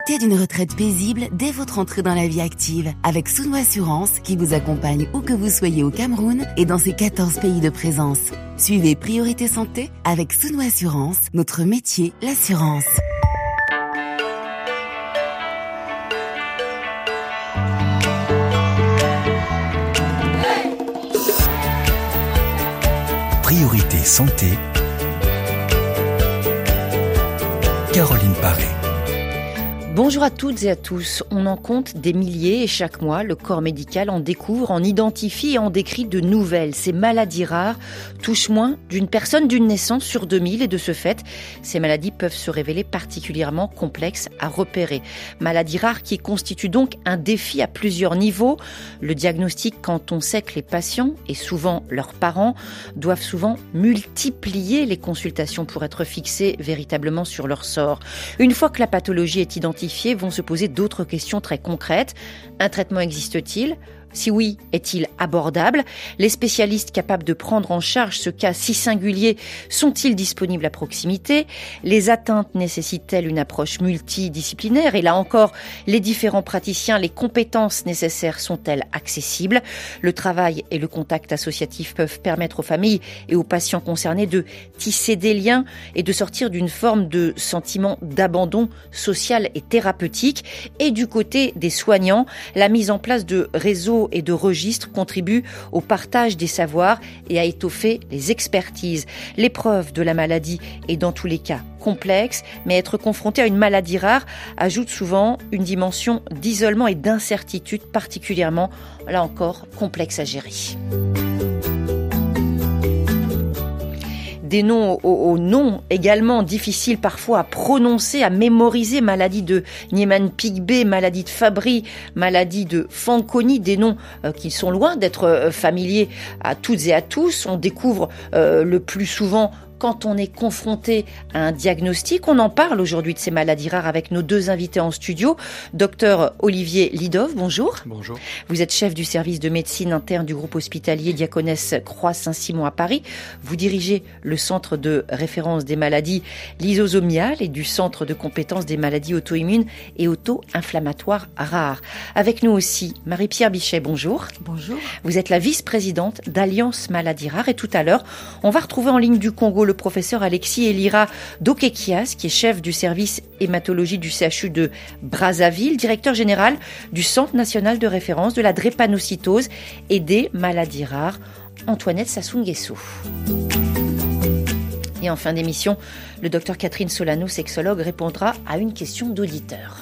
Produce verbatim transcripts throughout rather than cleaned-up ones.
Profitez d'une retraite paisible dès votre entrée dans la vie active avec Souno Assurance qui vous accompagne où que vous soyez au Cameroun et dans ses quatorze pays de présence. Suivez Priorité Santé avec Souno Assurance, notre métier, l'assurance. Priorité Santé, Caroline Paré. Bonjour à toutes et à tous. On en compte des milliers et chaque mois, le corps médical en découvre, en identifie et en décrit de nouvelles. Ces maladies rares touchent moins d'une personne d'une naissance sur deux mille et de ce fait, ces maladies peuvent se révéler particulièrement complexes à repérer. Maladies rares qui constituent donc un défi à plusieurs niveaux. Le diagnostic, quand on sait que les patients et souvent leurs parents doivent souvent multiplier les consultations pour être fixés véritablement sur leur sort. Une fois que la pathologie est identifiée, vont se poser d'autres questions très concrètes. Un traitement existe-t-il ? Si oui, est-il abordable ? Les spécialistes capables de prendre en charge ce cas si singulier sont-ils disponibles à proximité ? Les atteintes nécessitent-elles une approche multidisciplinaire ? Et là encore, les différents praticiens, les compétences nécessaires sont-elles accessibles ? Le travail et le contact associatif peuvent permettre aux familles et aux patients concernés de tisser des liens et de sortir d'une forme de sentiment d'abandon social et thérapeutique. Et du côté des soignants, la mise en place de réseaux et de registres contribuent au partage des savoirs et à étoffer les expertises. L'épreuve de la maladie est dans tous les cas complexe, mais être confronté à une maladie rare ajoute souvent une dimension d'isolement et d'incertitude particulièrement, là encore, complexe à gérer. Des noms aux, aux noms également difficiles parfois à prononcer, à mémoriser. Maladie de Niemann-Pick-B, maladie de Fabry, maladie de Fanconi, des noms euh, qui sont loin d'être euh, familiers à toutes et à tous. On découvre euh, le plus souvent quand on est confronté à un diagnostic. On en parle aujourd'hui de ces maladies rares avec nos deux invités en studio. Docteur Olivier Lidov, bonjour. Bonjour. Vous êtes chef du service de médecine interne du groupe hospitalier Diaconesse Croix Saint-Simon à Paris. Vous dirigez le centre de référence des maladies lysosomiales et du centre de compétences des maladies auto-immunes et auto-inflammatoires rares. Avec nous aussi Marie-Pierre Bichet, bonjour. Bonjour. Vous êtes la vice-présidente d'Alliance Maladies Rares et tout à l'heure, on va retrouver en ligne du Congo le professeur Alexis Elira Dokekias, qui est chef du service hématologie du C H U de Brazzaville, directeur général du Centre national de référence de la drépanocytose et des maladies rares, Antoinette Sassou Nguesso. Et en fin d'émission, le docteur Catherine Solano, sexologue, répondra à une question d'auditeur.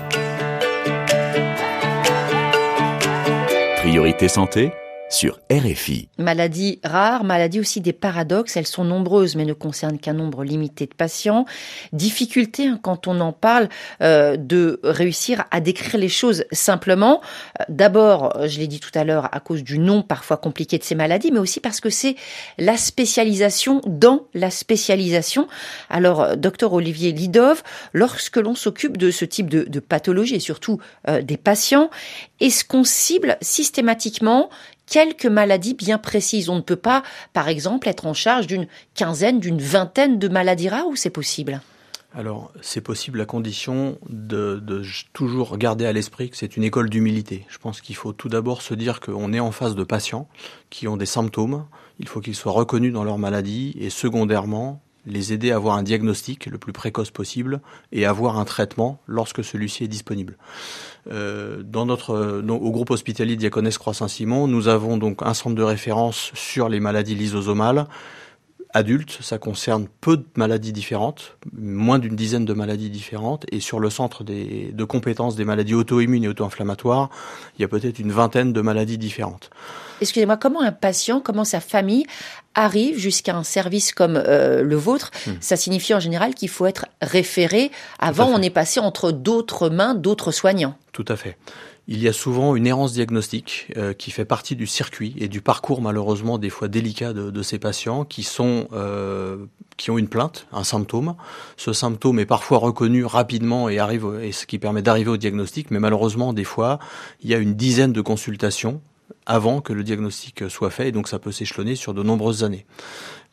Priorité Santé sur R F I. Maladies rares, maladies aussi des paradoxes, elles sont nombreuses mais ne concernent qu'un nombre limité de patients. Difficulté hein, quand on en parle euh, de réussir à décrire les choses simplement. Euh, d'abord, je l'ai dit tout à l'heure, à cause du nom parfois compliqué de ces maladies, mais aussi parce que c'est la spécialisation dans la spécialisation. Alors, docteur Olivier Lidov, lorsque l'on s'occupe de ce type de, de pathologie et surtout euh, des patients, est-ce qu'on cible systématiquement quelques maladies bien précises? On ne peut pas, par exemple, être en charge d'une quinzaine, d'une vingtaine de maladies rares, ou c'est possible ? Alors, c'est possible à condition de, de toujours garder à l'esprit que c'est une école d'humilité. Je pense qu'il faut tout d'abord se dire qu'on est en face de patients qui ont des symptômes. Il faut qu'ils soient reconnus dans leur maladie et secondairement, les aider à avoir un diagnostic le plus précoce possible et avoir un traitement lorsque celui-ci est disponible. Euh, dans notre, dans, au groupe hospitalier Diaconesse Croix Saint-Simon, nous avons donc un centre de référence sur les maladies lysosomales. Adultes, ça concerne peu de maladies différentes, moins d'une dizaine de maladies différentes, et sur le centre des, de compétences des maladies auto-immunes et auto-inflammatoires, il y a peut-être une vingtaine de maladies différentes. Excusez-moi, comment un patient, comment sa famille arrive jusqu'à un service comme euh, le vôtre? Hum. Ça signifie en général qu'il faut être référé. Avant, on est passé entre d'autres mains, d'autres soignants. Tout à fait. Il y a souvent une errance diagnostique euh, qui fait partie du circuit et du parcours malheureusement des fois délicat de, de ces patients qui sont euh, qui ont une plainte, un symptôme. Ce symptôme est parfois reconnu rapidement et arrive et ce qui permet d'arriver au diagnostic, mais malheureusement des fois il y a une dizaine de consultations avant que le diagnostic soit fait et donc ça peut s'échelonner sur de nombreuses années.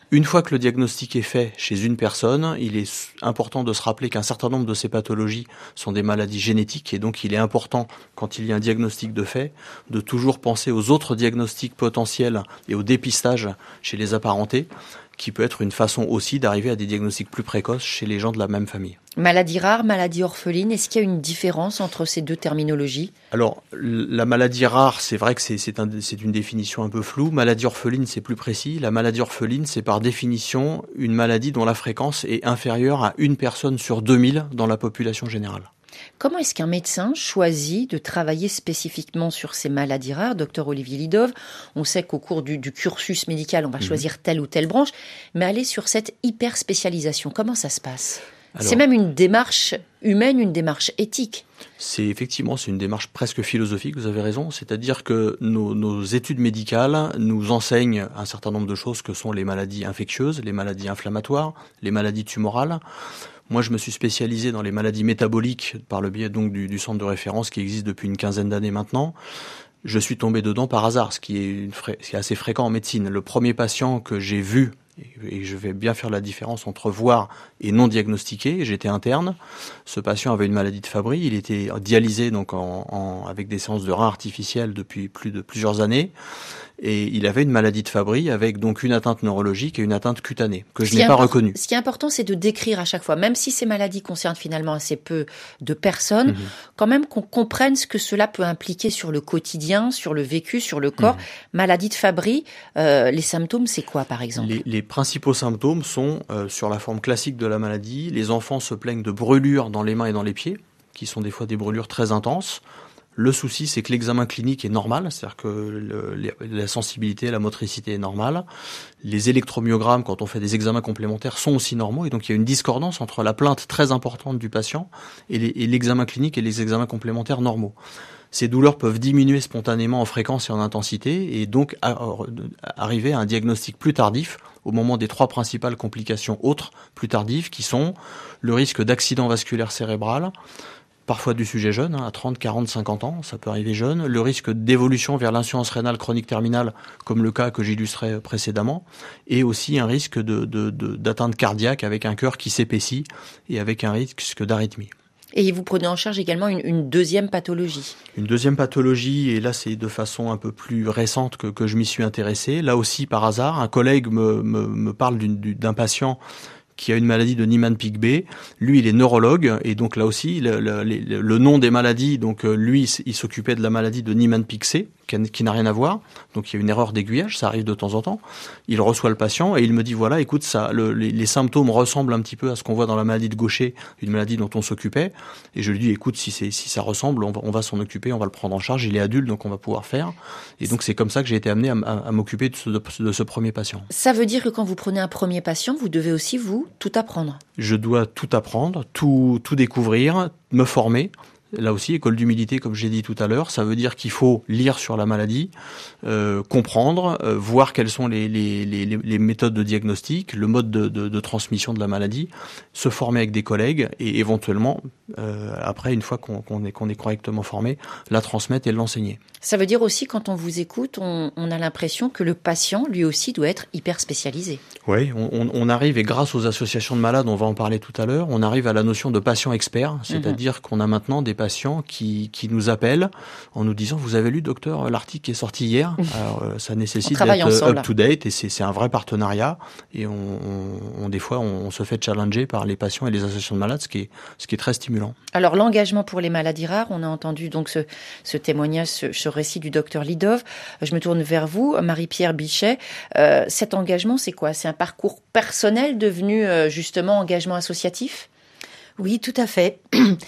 Une fois que le diagnostic est fait chez une personne, il est important de se rappeler qu'un certain nombre de ces pathologies sont des maladies génétiques et donc il est important, quand il y a un diagnostic de fait, de toujours penser aux autres diagnostics potentiels et au dépistage chez les apparentés, qui peut être une façon aussi d'arriver à des diagnostics plus précoces chez les gens de la même famille. Maladie rare, maladie orpheline, est-ce qu'il y a une différence entre ces deux terminologies ? Alors, la maladie rare, c'est vrai que c'est, c'est, un, c'est une définition un peu floue. Maladie orpheline, c'est plus précis. La maladie orpheline, c'est par définition une maladie dont la fréquence est inférieure à une personne sur deux mille dans la population générale. Comment est-ce qu'un médecin choisit de travailler spécifiquement sur ces maladies rares, docteur Olivier Lidov? On sait qu'au cours du, du cursus médical, on va mmh. choisir telle ou telle branche, mais aller sur cette hyper spécialisation, comment ça se passe? Alors, c'est même une démarche humaine, une démarche éthique. C'est effectivement, c'est une démarche presque philosophique, vous avez raison. C'est-à-dire que nos, nos études médicales nous enseignent un certain nombre de choses que sont les maladies infectieuses, les maladies inflammatoires, les maladies tumorales. Moi, je me suis spécialisé dans les maladies métaboliques par le biais donc du, du centre de référence qui existe depuis une quinzaine d'années maintenant. Je suis tombé dedans par hasard, ce qui est, une, ce qui est assez fréquent en médecine. Le premier patient que j'ai vu, et je vais bien faire la différence entre voir et non diagnostiqué, j'étais interne. Ce patient avait une maladie de Fabry, il était dialysé donc en, en, avec des séances de rein artificiels depuis plus de plusieurs années. Et il avait une maladie de Fabry avec donc une atteinte neurologique et une atteinte cutanée que je n'ai pas reconnue. Ce qui est important, c'est de décrire à chaque fois, même si ces maladies concernent finalement assez peu de personnes, mmh. quand même qu'on comprenne ce que cela peut impliquer sur le quotidien, sur le vécu, sur le corps. Mmh. Maladie de Fabry, euh, les symptômes, c'est quoi par exemple ? Les, les principaux symptômes sont euh, sur la forme classique de la maladie. Les enfants se plaignent de brûlures dans les mains et dans les pieds, qui sont des fois des brûlures très intenses. Le souci, c'est que l'examen clinique est normal, c'est-à-dire que le, la sensibilité, la motricité est normale. Les électromyogrammes, quand on fait des examens complémentaires, sont aussi normaux. Et donc, il y a une discordance entre la plainte très importante du patient et, les, et l'examen clinique et les examens complémentaires normaux. Ces douleurs peuvent diminuer spontanément en fréquence et en intensité et donc à, à, arriver à un diagnostic plus tardif au moment des trois principales complications autres plus tardives qui sont le risque d'accident vasculaire cérébral, parfois du sujet jeune, hein, à trente, quarante, cinquante ans, ça peut arriver jeune. Le risque d'évolution vers l'insuffisance rénale chronique terminale, comme le cas que j'illustrais précédemment, et aussi un risque de, de, de, d'atteinte cardiaque avec un cœur qui s'épaissit et avec un risque d'arythmie. Et vous prenez en charge également une, une deuxième pathologie. Une deuxième pathologie, et là c'est de façon un peu plus récente que, que je m'y suis intéressé. Là aussi, par hasard, un collègue me, me, me parle d'une, d'un patient qui a une maladie de Niemann-Pick-B. Lui, il est neurologue, et donc là aussi, le, le, le, le nom des maladies, donc lui, il s'occupait de la maladie de Niemann-Pick-C, qui, qui n'a rien à voir. Donc il y a une erreur d'aiguillage, ça arrive de temps en temps. Il reçoit le patient et il me dit, voilà, écoute, ça, le, les, les symptômes ressemblent un petit peu à ce qu'on voit dans la maladie de Gaucher, une maladie dont on s'occupait. Et je lui dis, écoute, si, c'est, si ça ressemble, on va, on va s'en occuper, on va le prendre en charge. Il est adulte, donc on va pouvoir faire. Et donc c'est comme ça que j'ai été amené à, à, à m'occuper de ce, de, de ce premier patient. Ça veut dire que quand vous prenez un premier patient, vous devez aussi, vous, tout apprendre. Je dois tout apprendre, tout, tout découvrir, me former. Là aussi, école d'humilité, comme j'ai dit tout à l'heure, ça veut dire qu'il faut lire sur la maladie, euh, comprendre, euh, voir quelles sont les, les, les, les méthodes de diagnostic, le mode de, de, de transmission de la maladie, se former avec des collègues et éventuellement, euh, après, une fois qu'on, qu'on, est, qu'on est correctement formé, la transmettre et l'enseigner. Ça veut dire aussi, quand on vous écoute, on, on a l'impression que le patient, lui aussi, doit être hyper spécialisé. Oui, on, on arrive, et grâce aux associations de malades, on va en parler tout à l'heure, on arrive à la notion de patient expert, c'est-à-dire mmh. qu'on a maintenant des patients qui, qui nous appellent en nous disant « Vous avez lu, docteur, l'article qui est sorti hier ?» Alors, euh, ça nécessite d'être up-to-date, et c'est, c'est un vrai partenariat, et on, on, on, des fois, on, on se fait challenger par les patients et les associations de malades, ce qui est, ce qui est très stimulant. Alors, l'engagement pour les maladies rares, on a entendu donc ce, ce témoignage, ce, ce récit du docteur Lidov. Je me tourne vers vous, Marie-Pierre Bichet. Euh, cet engagement, c'est quoi ? C'est un parcours personnel devenu euh, justement engagement associatif ? Oui, tout à fait.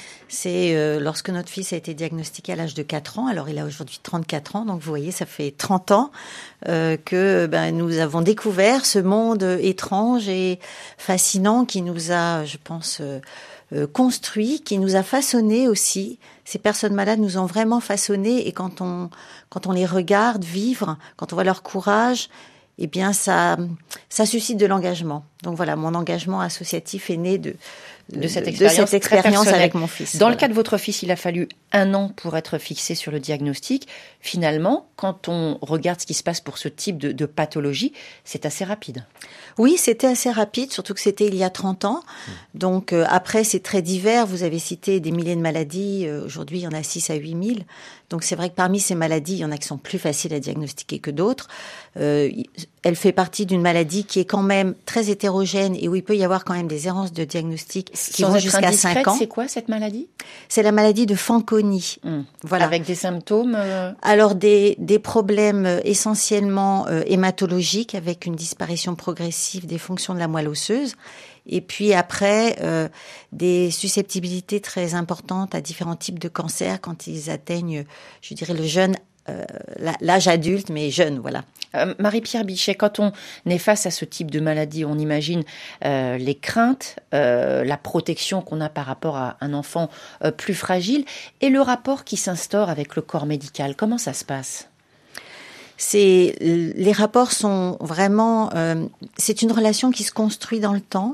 C'est euh, lorsque notre fils a été diagnostiqué à l'âge de quatre ans, alors il a aujourd'hui trente-quatre ans, donc vous voyez, ça fait trente ans euh, que ben, nous avons découvert ce monde étrange et fascinant qui nous a, je pense, euh, euh, construit, qui nous a façonné aussi. Ces personnes malades nous ont vraiment façonné, et quand on, quand on les regarde vivre, quand on voit leur courage, eh bien ça, ça suscite de l'engagement. Donc voilà, mon engagement associatif est né de, de, de cette de, expérience, de cette expérience avec mon fils. Dans voilà. le cas de votre fils, il a fallu un an pour être fixé sur le diagnostic. Finalement, quand on regarde ce qui se passe pour ce type de, de pathologie, c'est assez rapide. Oui, c'était assez rapide, surtout que c'était il y a trente ans. Donc euh, après, c'est très divers. Vous avez cité des milliers de maladies. Euh, aujourd'hui, il y en a six à huit mille. Donc c'est vrai que parmi ces maladies, il y en a qui sont plus faciles à diagnostiquer que d'autres. Euh, elle fait partie d'une maladie qui est quand même très hétérogène et où il peut y avoir quand même des errances de diagnostic qui Sans vont être jusqu'à indiscrète, cinq ans. C'est quoi cette maladie ? C'est la maladie de Fanconi. Hum. Voilà. Avec des symptômes euh... Alors des, des problèmes essentiellement euh, hématologiques avec une disparition progressive des fonctions de la moelle osseuse. Et puis après, euh, des susceptibilités très importantes à différents types de cancers quand ils atteignent, je dirais, le jeune, euh, l'âge adulte, mais jeune, voilà. Euh, Marie-Pierre Bichet, quand on est face à ce type de maladie, on imagine euh, les craintes, euh, la protection qu'on a par rapport à un enfant euh, plus fragile et le rapport qui s'instaure avec le corps médical. Comment ça se passe ? C'est, les rapports sont vraiment... Euh, c'est une relation qui se construit dans le temps.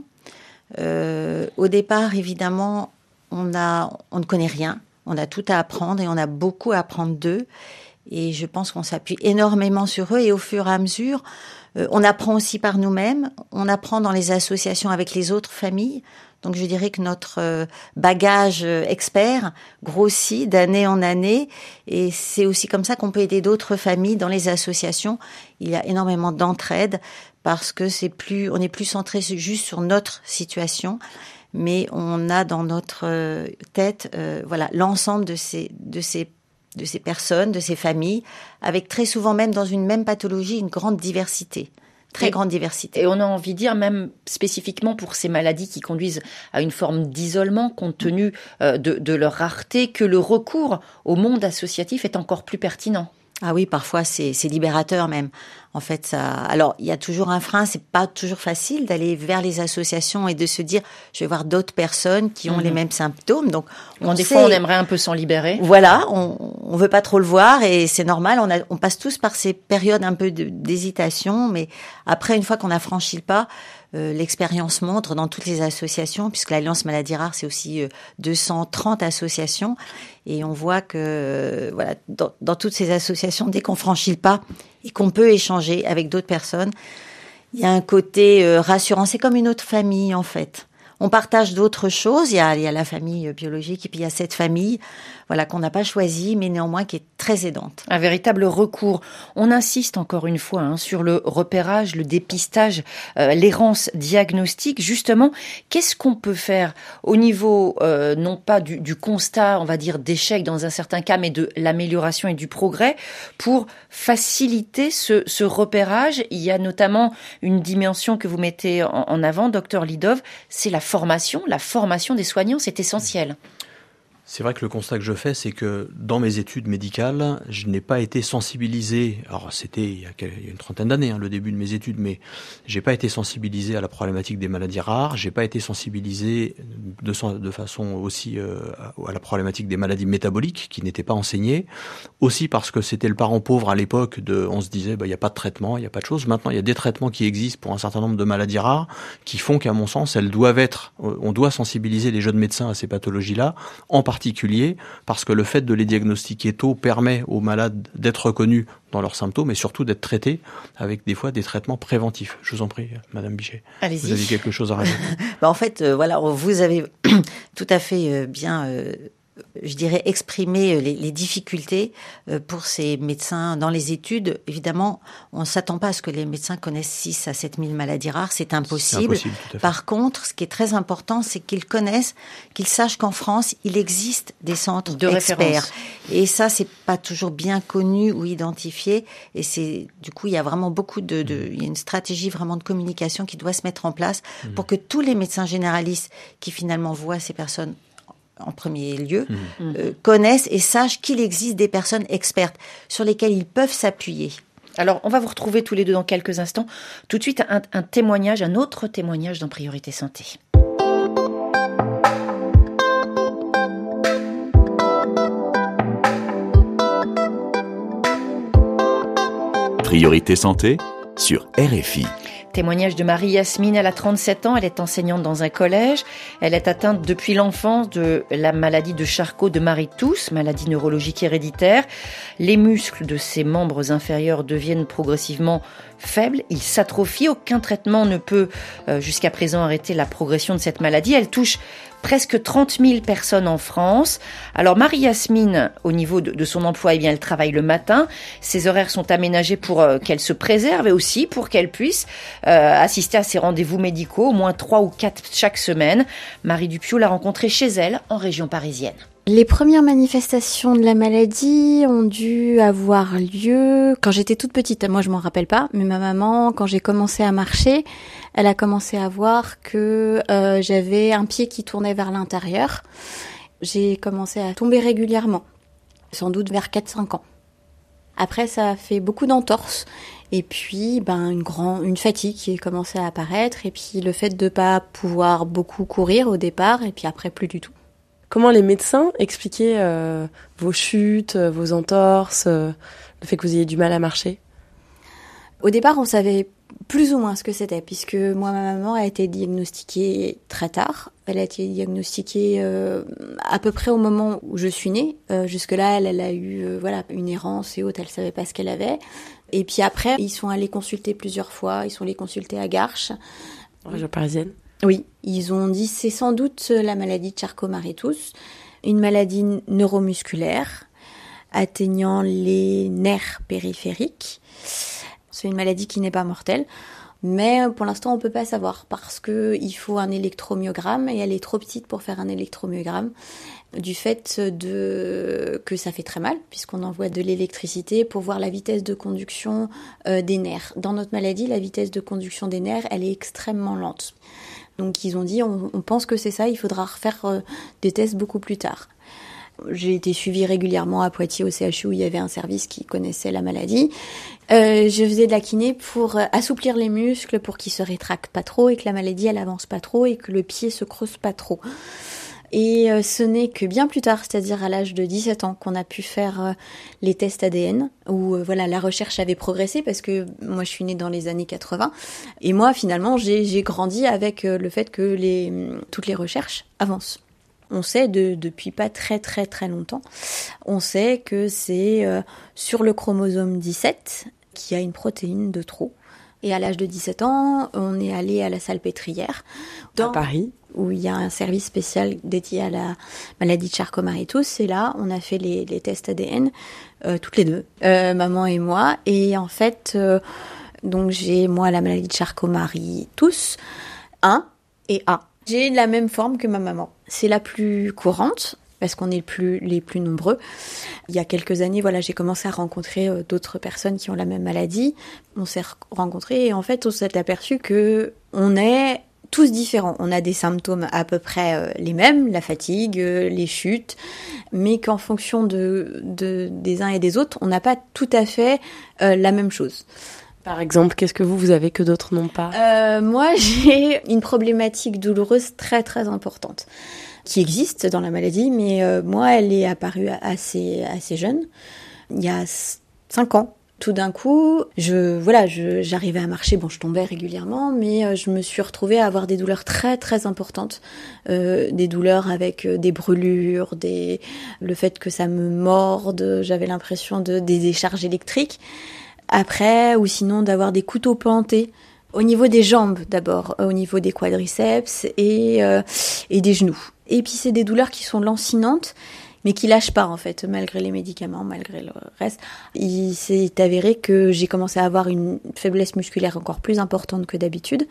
Euh, au départ, évidemment, on a, on ne connaît rien. On a tout à apprendre et on a beaucoup à apprendre d'eux. Et je pense qu'on s'appuie énormément sur eux. Et au fur et à mesure, euh, on apprend aussi par nous-mêmes. On apprend dans les associations avec les autres familles. Donc je dirais que notre euh, bagage euh, expert grossit d'année en année. Et c'est aussi comme ça qu'on peut aider d'autres familles dans les associations. Il y a énormément d'entraide parce que c'est plus, on est plus centré juste sur notre situation. Mais on a dans notre euh, tête, euh, voilà, l'ensemble de ces, de ces de ces personnes, de ces familles, avec très souvent même dans une même pathologie, une grande diversité, très et, grande diversité. Et on a envie de dire, même spécifiquement pour ces maladies qui conduisent à une forme d'isolement, compte tenu euh, de, de leur rareté, que le recours au monde associatif est encore plus pertinent. Ah oui, parfois c'est, c'est libérateur même. En fait, ça. Alors, il y a toujours un frein. C'est pas toujours facile d'aller vers les associations et de se dire, je vais voir d'autres personnes qui ont mmh. les mêmes symptômes. Donc, on bon, des sait... fois, on aimerait un peu s'en libérer. Voilà, on, on veut pas trop le voir et c'est normal. On, a, on passe tous par ces périodes un peu de, d'hésitation, mais après, une fois qu'on a franchi le pas, euh, l'expérience montre dans toutes les associations, puisque l'Alliance Maladies Rares, c'est aussi euh, deux cent trente associations, et on voit que euh, voilà, dans, dans toutes ces associations, dès qu'on franchit le pas et qu'on peut échanger avec d'autres personnes, il y a un côté euh, rassurant. C'est comme une autre famille, en fait. On partage d'autres choses. Il y a, il y a la famille biologique et puis il y a cette famille, voilà, qu'on n'a pas choisie, mais néanmoins qui est très aidante. Un véritable recours. On insiste encore une fois hein, sur le repérage, le dépistage, euh, l'errance diagnostique. Justement, qu'est-ce qu'on peut faire au niveau, euh, non pas du, du constat, on va dire, d'échec dans un certain cas, mais de l'amélioration et du progrès pour faciliter ce, ce repérage? Il y a notamment une dimension que vous mettez en, en avant, docteur Lidov, c'est la formation. La formation des soignants, c'est essentiel. C'est vrai que le constat que je fais, c'est que dans mes études médicales, je n'ai pas été sensibilisé. Alors c'était il y a une trentaine d'années, hein, le début de mes études, mais j'ai pas été sensibilisé à la problématique des maladies rares. J'ai pas été sensibilisé de, de façon aussi euh, à la problématique des maladies métaboliques, qui n'étaient pas enseignées. Aussi parce que c'était le parent pauvre à l'époque. De, on se disait, bah il y a pas de traitement, il y a pas de chose. Maintenant, il y a des traitements qui existent pour un certain nombre de maladies rares, qui font qu'à mon sens, elles doivent être. On doit sensibiliser les jeunes médecins à ces pathologies-là, en particulier parce que le fait de les diagnostiquer tôt permet aux malades d'être reconnus dans leurs symptômes et surtout d'être traités avec des fois des traitements préventifs. Je vous en prie, Madame Bichet. Allez-y. Vous avez quelque chose à rajouter? bah En fait, euh, voilà, vous avez tout à fait euh, bien... Euh je dirais, exprimer les, les difficultés pour ces médecins dans les études. Évidemment, on ne s'attend pas à ce que les médecins connaissent six à sept mille maladies rares. C'est impossible. C'est impossible, tout à fait. Par contre, ce qui est très important, c'est qu'ils connaissent, qu'ils sachent qu'en France, il existe des centres de experts. référence. Et ça, c'est pas toujours bien connu ou identifié. Et c'est, du coup, il y a vraiment beaucoup de, de il y a une stratégie vraiment de communication qui doit se mettre en place mmh. pour que tous les médecins généralistes qui finalement voient ces personnes en premier lieu, mmh. euh, connaissent et sachent qu'il existe des personnes expertes sur lesquelles ils peuvent s'appuyer. Alors, on va vous retrouver tous les deux dans quelques instants. Tout de suite, un, un témoignage, un autre témoignage dans Priorité Santé. Priorité Santé sur R F I. Témoignage de Marie-Yasmine, elle a trente-sept ans, elle est enseignante dans un collège. Elle est atteinte depuis l'enfance de la maladie de Charcot de Marie-Tousse, maladie neurologique héréditaire. Les muscles de ses membres inférieurs deviennent progressivement faibles, ils s'atrophient. Aucun traitement ne peut euh, jusqu'à présent arrêter la progression de cette maladie. Elle touche presque trente mille personnes en France. Alors Marie-Yasmine, au niveau de, de son emploi, eh bien, elle travaille le matin. Ses horaires sont aménagés pour euh, qu'elle se préserve et aussi pour qu'elle puisse euh, assister à ses rendez-vous médicaux, au moins trois ou quatre chaque semaine. Marie Dupieux l'a rencontrée chez elle, en région parisienne. Les premières manifestations de la maladie ont dû avoir lieu quand j'étais toute petite. Moi, je m'en rappelle pas, mais ma maman, quand j'ai commencé à marcher, elle a commencé à voir que euh, j'avais un pied qui tournait vers l'intérieur. J'ai commencé à tomber régulièrement, sans doute vers quatre cinq ans. Après, ça a fait beaucoup d'entorses. Et puis, ben, une grande, une fatigue qui a commencé à apparaître. Et puis, le fait de pas pouvoir beaucoup courir au départ. Et puis après, plus du tout. Comment les médecins expliquaient euh, vos chutes, vos entorses, euh, le fait que vous ayez du mal à marcher ? Au départ, on savait plus ou moins ce que c'était, puisque moi, ma maman a été diagnostiquée très tard. Elle a été diagnostiquée euh, à peu près au moment où je suis née. Euh, jusque-là, elle, elle a eu euh, voilà, une errance et autres, elle savait pas ce qu'elle avait. Et puis après, ils sont allés consulter plusieurs fois, ils sont allés consulter à Garches. En région parisienne ? Oui, ils ont dit c'est sans doute la maladie de Charcot-Marie-Tousse, une maladie neuromusculaire atteignant les nerfs périphériques. C'est une maladie qui n'est pas mortelle, mais pour l'instant on peut pas savoir parce que il faut un électromyogramme et elle est trop petite pour faire un électromyogramme du fait de que ça fait très mal puisqu'on envoie de l'électricité pour voir la vitesse de conduction euh, des nerfs. Dans notre maladie, la vitesse de conduction des nerfs, elle est extrêmement lente. Donc ils ont dit, on, on pense que c'est ça, il faudra refaire euh, des tests beaucoup plus tard. J'ai été suivie régulièrement à Poitiers au C H U où il y avait un service qui connaissait la maladie. Euh, je faisais de la kiné pour assouplir les muscles, pour qu'ils se rétractent pas trop et que la maladie elle avance pas trop et que le pied se creuse pas trop. Et euh, ce n'est que bien plus tard, c'est-à-dire à l'âge de dix-sept ans, qu'on a pu faire euh, les tests A D N, où euh, voilà la recherche avait progressé, parce que moi je suis née dans les années quatre-vingts, et moi finalement j'ai, j'ai grandi avec euh, le fait que les, toutes les recherches avancent. On sait de, depuis pas très très très longtemps, on sait que c'est euh, sur le chromosome dix-sept qu'il y a une protéine de trop. Et à l'âge de dix-sept ans, on est allé à la Salpêtrière. Dans, à Paris. Où il y a un service spécial dédié à la maladie de Charcot-Marie-Tousse. Et là, on a fait les, les tests A D N, euh, toutes les deux, euh, maman et moi. Et en fait, euh, donc j'ai, moi, la maladie de Charcot-Marie-Tousse, un et A. J'ai la même forme que ma maman. C'est la plus courante, parce qu'on est plus, les plus nombreux. Il y a quelques années, voilà, j'ai commencé à rencontrer euh, d'autres personnes qui ont la même maladie. On s'est rencontrés et en fait, on s'est aperçu que on est tous différents. On a des symptômes à peu près euh, les mêmes, la fatigue, euh, les chutes, mais qu'en fonction de, de, des uns et des autres, on n'a pas tout à fait euh, la même chose. Par exemple, qu'est-ce que vous, vous avez que d'autres n'ont pas ? euh, Moi, j'ai une problématique douloureuse très très importante qui existe dans la maladie, mais euh, moi, elle est apparue assez assez jeune, il y a cinq ans. Tout d'un coup, je voilà, je, j'arrivais à marcher, bon, je tombais régulièrement, mais euh, je me suis retrouvée à avoir des douleurs très très importantes, euh, des douleurs avec euh, des brûlures, des le fait que ça me morde, j'avais l'impression de des décharges électriques. Après, ou sinon d'avoir des couteaux plantés au niveau des jambes d'abord, au niveau des quadriceps et euh, et des genoux. Et puis c'est des douleurs qui sont lancinantes, mais qui lâchent pas en fait, malgré les médicaments, malgré le reste. Il s'est avéré que j'ai commencé à avoir une faiblesse musculaire encore plus importante que d'habitude.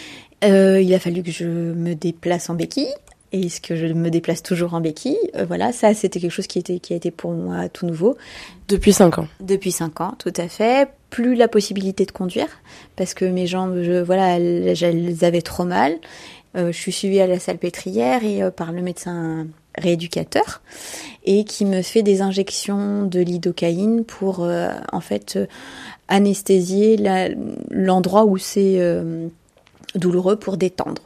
Euh, il a fallu que je me déplace en béquille. Et ce que je me déplace toujours en béquille, euh, voilà, ça c'était quelque chose qui était qui a été pour moi tout nouveau. Depuis cinq ans. Depuis cinq ans, tout à fait. Plus la possibilité de conduire, parce que mes jambes, je, voilà, elles, elles avaient trop mal. Euh, je suis suivie à la Salpêtrière et euh, par le médecin rééducateur et qui me fait des injections de lidocaïne pour euh, en fait euh, anesthésier la, l'endroit où c'est euh, douloureux pour détendre.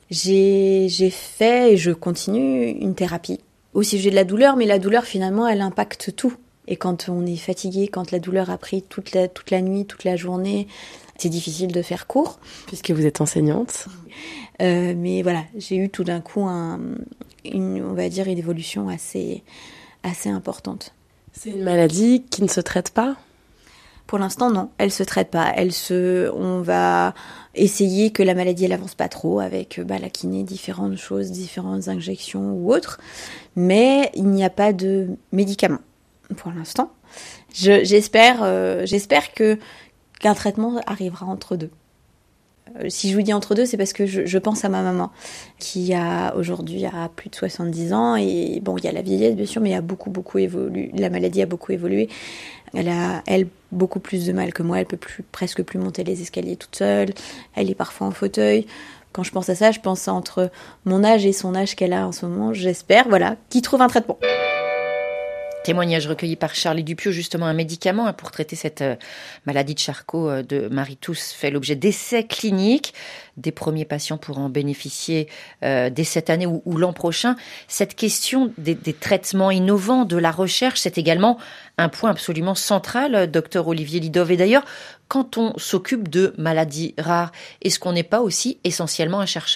J'ai, j'ai fait et je continue une thérapie au sujet de la douleur, mais la douleur finalement elle impacte tout. Et quand on est fatigué, quand la douleur a pris toute la, toute la nuit, toute la journée, c'est difficile de faire court. Puisque vous êtes enseignante. Euh, mais voilà, j'ai eu tout d'un coup un, une, on va dire, une évolution assez, assez importante. C'est une maladie qui ne se traite pas ? Pour l'instant, non, elle se traite pas. Elle se, on va essayer que la maladie elle avance pas trop avec bah, la kiné, différentes choses, différentes injections ou autres. Mais il n'y a pas de médicaments pour l'instant. Je, j'espère, euh, j'espère que qu'un traitement arrivera entre deux. Euh, si je vous dis entre deux, c'est parce que je, je pense à ma maman qui a aujourd'hui a plus de soixante-dix ans et bon, il y a la vieillesse bien sûr, mais il y a beaucoup beaucoup évolué. La maladie a beaucoup évolué. Elle a, elle, beaucoup plus de mal que moi. Elle peut plus, presque plus monter les escaliers toute seule. Elle est parfois en fauteuil. Quand je pense à ça, je pense entre mon âge et son âge qu'elle a en ce moment. J'espère, voilà, qu'il trouve un traitement. Témoignage recueilli par Charlie Dupieux, justement un médicament pour traiter cette maladie de Charcot de Marie Tousse fait l'objet d'essais cliniques. Des premiers patients pourront en bénéficier euh, dès cette année ou, ou l'an prochain. Cette question des, des traitements innovants, de la recherche, c'est également un point absolument central, docteur Olivier Lidov. Et d'ailleurs, quand on s'occupe de maladies rares, est-ce qu'on n'est pas aussi essentiellement un chercheur ?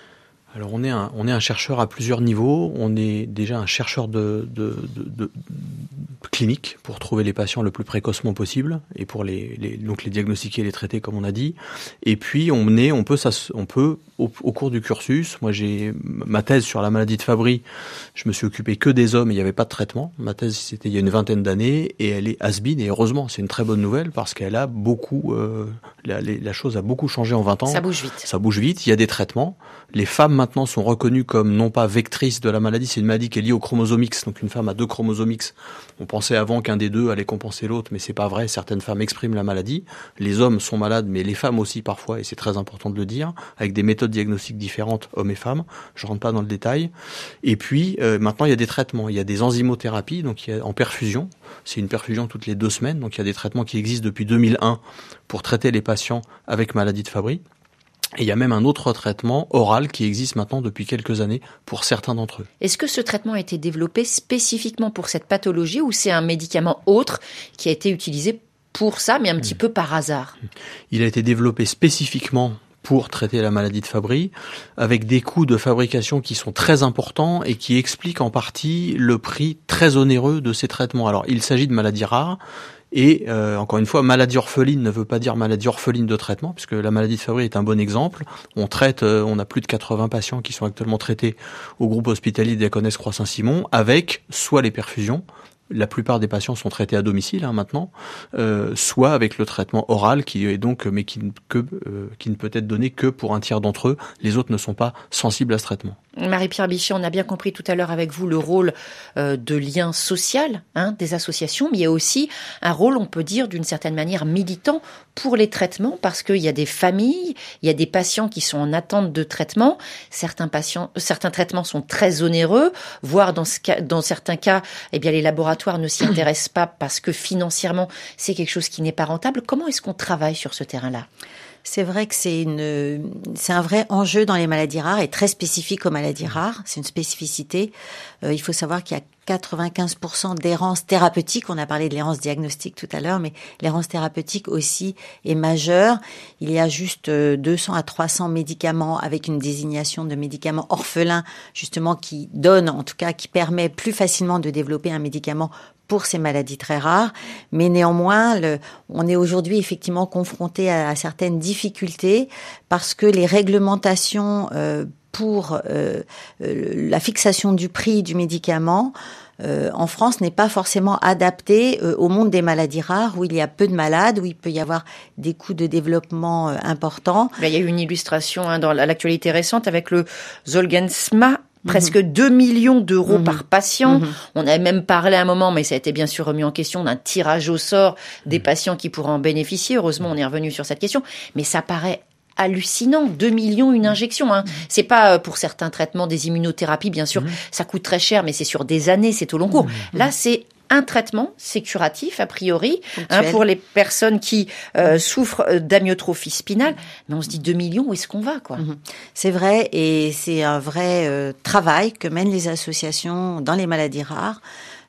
Alors on est un, on est un chercheur à plusieurs niveaux. On est déjà un chercheur de, de, de, de clinique pour trouver les patients le plus précocement possible et pour les, les donc les diagnostiquer et les traiter comme on a dit. Et puis on est, on peut, ça, on peut au, au cours du cursus. Moi j'ai ma thèse sur la maladie de Fabry. Je me suis occupé que des hommes et il n'y avait pas de traitement. Ma thèse c'était il y a une vingtaine d'années et elle est has-been et heureusement c'est une très bonne nouvelle parce qu'elle a beaucoup, euh, la, la chose a beaucoup changé en vingt ans. Ça bouge vite. Ça bouge vite. Il y a des traitements. Les femmes maintenant sont reconnues comme non pas vectrices de la maladie, c'est une maladie qui est liée au chromosome X, donc une femme a deux chromosomes X. On pensait avant qu'un des deux allait compenser l'autre, mais c'est pas vrai, certaines femmes expriment la maladie. Les hommes sont malades, mais les femmes aussi parfois, et c'est très important de le dire, avec des méthodes diagnostiques différentes, hommes et femmes, je rentre pas dans le détail. Et puis euh, maintenant il y a des traitements, il y a des enzymothérapies, donc il y a en perfusion, c'est une perfusion toutes les deux semaines, donc il y a des traitements qui existent depuis deux mille un pour traiter les patients avec maladie de Fabry. Et il y a même un autre traitement oral qui existe maintenant depuis quelques années pour certains d'entre eux. Est-ce que ce traitement a été développé spécifiquement pour cette pathologie ou c'est un médicament autre qui a été utilisé pour ça, mais un petit mmh. peu par hasard ? Il a été développé spécifiquement pour traiter la maladie de Fabry, avec des coûts de fabrication qui sont très importants et qui expliquent en partie le prix très onéreux de ces traitements. Alors, il s'agit de maladies rares. Et euh, encore une fois, maladie orpheline ne veut pas dire maladie orpheline de traitement, puisque la maladie de Fabry est un bon exemple. On traite, euh, on a plus de quatre-vingts patients qui sont actuellement traités au groupe hospitalier Diaconesse Croix-Saint-Simon, avec soit les perfusions, la plupart des patients sont traités à domicile hein, maintenant, euh, soit avec le traitement oral qui est donc, mais qui, que, euh, qui ne peut être donné que pour un tiers d'entre eux. Les autres ne sont pas sensibles à ce traitement. Marie-Pierre Bichet, on a bien compris tout à l'heure avec vous le rôle euh, de lien social hein, des associations, mais il y a aussi un rôle, on peut dire, d'une certaine manière militant pour les traitements, parce qu'il y a des familles, il y a des patients qui sont en attente de traitement. Certains patients, certains traitements sont très onéreux, voire dans, ce cas, dans certains cas, eh bien les laboratoires ne s'y intéressent pas parce que financièrement, c'est quelque chose qui n'est pas rentable. Comment est-ce qu'on travaille sur ce terrain-là ? C'est vrai que c'est une, c'est un vrai enjeu dans les maladies rares et très spécifique aux maladies rares. C'est une spécificité. Euh, il faut savoir qu'il y a quatre-vingt-quinze pour cent d'errance thérapeutique. On a parlé de l'errance diagnostique tout à l'heure, mais l'errance thérapeutique aussi est majeure. Il y a juste deux cents à trois cents médicaments avec une désignation de médicaments orphelins, justement, qui donne, en tout cas, qui permet plus facilement de développer un médicament pour ces maladies très rares, mais néanmoins, le, on est aujourd'hui effectivement confronté à, à certaines difficultés parce que les réglementations euh, pour euh, euh, la fixation du prix du médicament euh, en France n'est pas forcément adaptée euh, au monde des maladies rares où il y a peu de malades, où il peut y avoir des coûts de développement euh, importants. Là, il y a eu une illustration hein, dans l'actualité récente avec le Zolgensma. Presque mmh. deux millions d'euros mmh. par patient. Mmh. On avait même parlé à un moment, mais ça a été bien sûr remis en question, d'un tirage au sort des mmh. patients qui pourraient en bénéficier. Heureusement, on est revenu sur cette question. Mais ça paraît hallucinant. deux millions une injection. Hein. C'est pas pour certains traitements des immunothérapies, bien sûr. Mmh. Ça coûte très cher, mais c'est sur des années, c'est au long cours. Mmh. Là, c'est un traitement, c'est curatif a priori hein, pour les personnes qui euh, souffrent d'amyotrophie spinale. Mais on se dit deux millions, où est-ce qu'on va quoi ? Mmh. C'est vrai et c'est un vrai euh, travail que mènent les associations dans les maladies rares.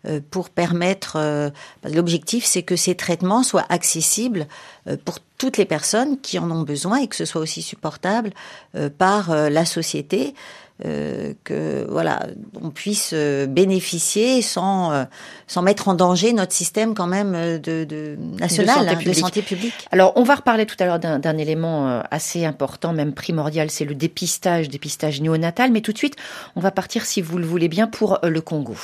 euh, pour permettre. Euh, l'objectif, c'est que ces traitements soient accessibles euh, pour toutes les personnes qui en ont besoin et que ce soit aussi supportable euh, par euh, la société. Euh, que voilà, on puisse euh, bénéficier sans euh, sans mettre en danger notre système quand même de, de national de santé, hein, de santé publique. Alors, on va reparler tout à l'heure d'un, d'un élément euh, assez important, même primordial, c'est le dépistage, dépistage néonatal. Mais tout de suite, on va partir, si vous le voulez bien, pour euh, le Congo.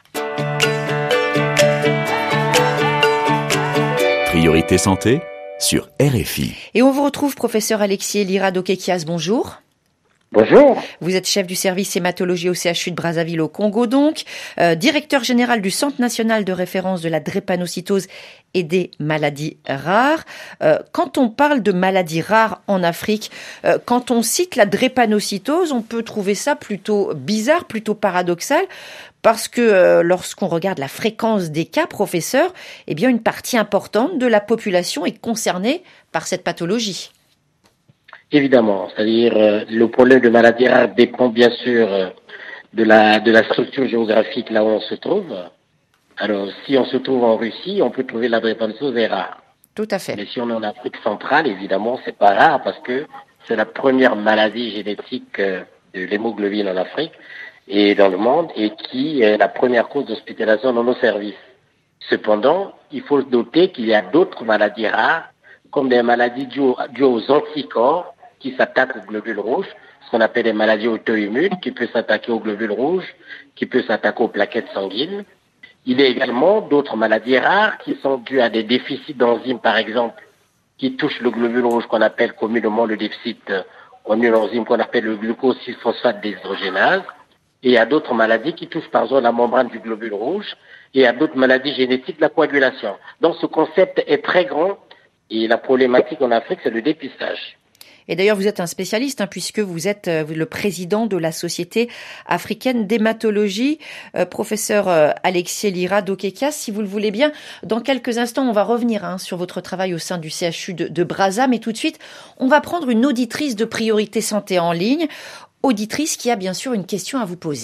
Priorité santé sur R F I. Et on vous retrouve, professeur Alexis Elira Dokekias, bonjour. Bonjour. Vous êtes chef du service hématologie au C H U de Brazzaville au Congo donc, euh, directeur général du Centre national de référence de la drépanocytose et des maladies rares. Euh, quand on parle de maladies rares en Afrique, euh, quand on cite la drépanocytose, on peut trouver ça plutôt bizarre, plutôt paradoxal, parce que euh, lorsqu'on regarde la fréquence des cas, professeur, eh bien une partie importante de la population est concernée par cette pathologie. Évidemment, c'est-à-dire euh, le problème de maladie rare dépend bien sûr euh, de la de la structure géographique là où on se trouve. Alors, si on se trouve en Russie, on peut trouver la drépanocytose est rare. Tout à fait. Mais si on est en Afrique centrale, évidemment, c'est pas rare parce que c'est la première maladie génétique euh, de l'hémoglobine en Afrique et dans le monde et qui est la première cause d'hospitalisation dans nos services. Cependant, il faut noter qu'il y a d'autres maladies rares comme des maladies dues, dues aux anticorps qui s'attaquent aux globules rouges, ce qu'on appelle des maladies auto-immunes, qui peuvent s'attaquer aux globules rouges, qui peuvent s'attaquer aux plaquettes sanguines. Il y a également d'autres maladies rares qui sont dues à des déficits d'enzymes, par exemple, qui touchent le globule rouge qu'on appelle communément le déficit en une enzyme qu'on appelle le glucose six phosphate déshydrogénase. Et il y a d'autres maladies qui touchent par exemple la membrane du globule rouge. Et il y a d'autres maladies génétiques de la coagulation. Donc ce concept est très grand et la problématique en Afrique, c'est le dépistage. Et d'ailleurs, vous êtes un spécialiste, hein, puisque vous êtes euh, le président de la Société africaine d'hématologie, euh, professeur euh, Alexis Elira Dokekias. Si vous le voulez bien, dans quelques instants, on va revenir hein, sur votre travail au sein du C H U de, de Brazza. Mais tout de suite, on va prendre une auditrice de Priorité Santé en ligne, auditrice qui a bien sûr une question à vous poser.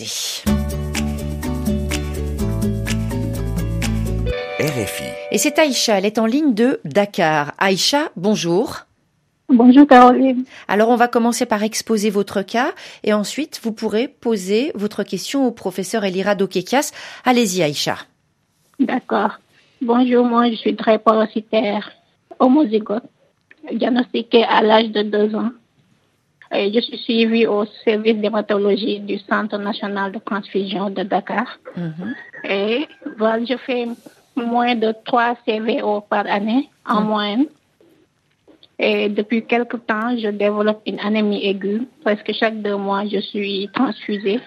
R F I. Et c'est Aïcha, elle est en ligne de Dakar. Aïcha, bonjour. Bonjour Caroline. Alors on va commencer par exposer votre cas et ensuite vous pourrez poser votre question au professeur Elira Dokekias. Allez-y Aïcha. D'accord. Bonjour, moi je suis drépanocytaire homozygote, diagnostiquée à l'âge de deux ans. Et je suis suivie au service d'hématologie du Centre national de transfusion de Dakar. Mm-hmm. Et voilà, je fais moins de trois C V O par année en mm. moyenne. Et depuis quelque temps, je développe une anémie aiguë. Presque chaque deux mois, je suis transfusée.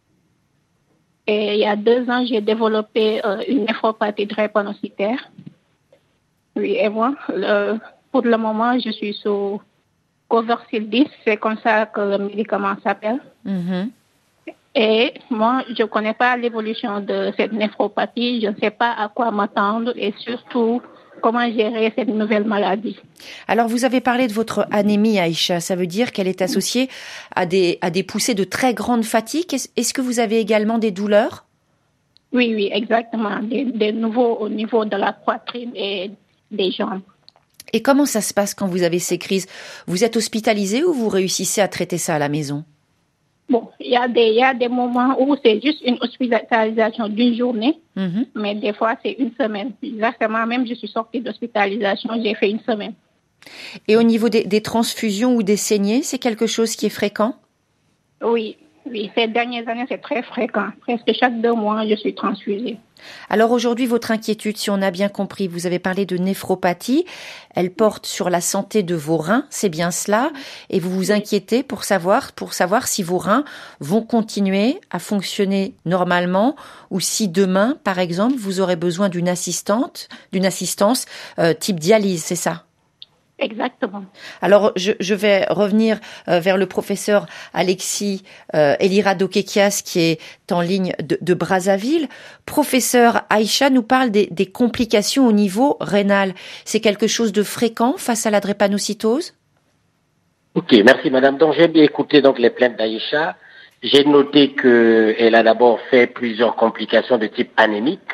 Et il y a deux ans, j'ai développé euh, une néphropathie drépanocytaire. Oui, et moi, le, pour le moment, je suis sous Coversil dix. C'est comme ça que le médicament s'appelle. Mm-hmm. Et moi, je ne connais pas l'évolution de cette néphropathie. Je ne sais pas à quoi m'attendre et surtout comment gérer cette nouvelle maladie. Alors, vous avez parlé de votre anémie, Aïcha. Ça veut dire qu'elle est associée à des, à des poussées de très grande fatigue. Est-ce, est-ce que vous avez également des douleurs? Oui, oui, exactement. Des, des nouveaux au niveau de la poitrine et des jambes. Et comment ça se passe quand vous avez ces crises? Vous êtes hospitalisé ou vous réussissez à traiter ça à la maison? Bon, il y a des, il y a des moments où c'est juste une hospitalisation d'une journée, mm-hmm. mais des fois c'est une semaine. Exactement, même je suis sortie d'hospitalisation, j'ai fait une semaine. Et au niveau des, des transfusions ou des saignées, c'est quelque chose qui est fréquent? Oui, oui, ces dernières années c'est très fréquent. Presque chaque deux mois, je suis transfusée. Alors aujourd'hui, votre inquiétude, si on a bien compris, vous avez parlé de néphropathie, elle porte sur la santé de vos reins, c'est bien cela, et vous vous inquiétez pour savoir, pour savoir si vos reins vont continuer à fonctionner normalement ou si demain, par exemple, vous aurez besoin d'une assistante, d'une assistance euh, type dialyse, c'est ça? Exactement. Alors, je, je vais revenir euh, vers le professeur Alexis euh, Elira Dokekias qui est en ligne de, de Brazzaville. Professeur, Aïcha nous parle des, des complications au niveau rénal. C'est quelque chose de fréquent face à la drépanocytose? Ok, merci madame. Donc j'ai bien écouté donc les plaintes d'Aïcha J'ai noté qu'elle a d'abord fait plusieurs complications de type anémique.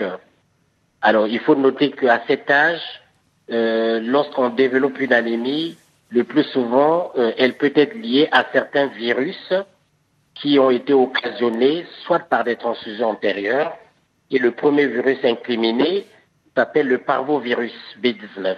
Alors, il faut noter qu'à cet âge, euh, lorsqu'on développe une anémie, le plus souvent, euh, elle peut être liée à certains virus qui ont été occasionnés soit par des transfusions antérieures, et le premier virus incriminé s'appelle le parvovirus B dix-neuf.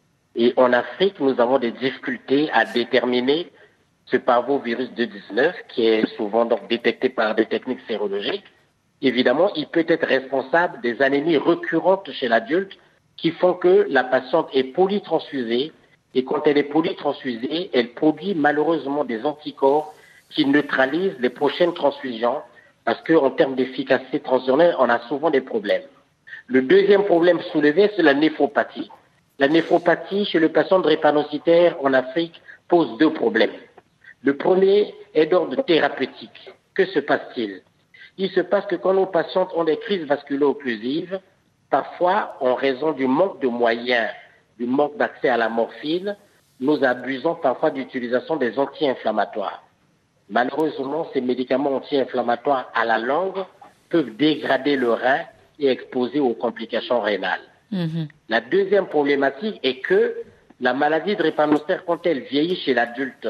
Et en Afrique, nous avons des difficultés à déterminer ce parvovirus B dix-neuf, qui est souvent donc détecté par des techniques sérologiques. Évidemment, il peut être responsable des anémies récurrentes chez l'adulte qui font que la patiente est polytransfusée, et quand elle est polytransfusée, elle produit malheureusement des anticorps qui neutralisent les prochaines transfusions, parce qu'en termes d'efficacité transfusionnelle, on a souvent des problèmes. Le deuxième problème soulevé, c'est la néphropathie. La néphropathie chez le patient drépanocytaire en Afrique pose deux problèmes. Le premier est d'ordre thérapeutique. Que se passe-t-il? Il se passe que quand nos patientes ont des crises vasculo-occlusives, parfois, en raison du manque de moyens, du manque d'accès à la morphine, nous abusons parfois d'utilisation des anti-inflammatoires. Malheureusement, ces médicaments anti-inflammatoires à la longue peuvent dégrader le rein et exposer aux complications rénales. Mmh. La deuxième problématique est que la maladie drépanocytaire, quand elle vieillit chez l'adulte,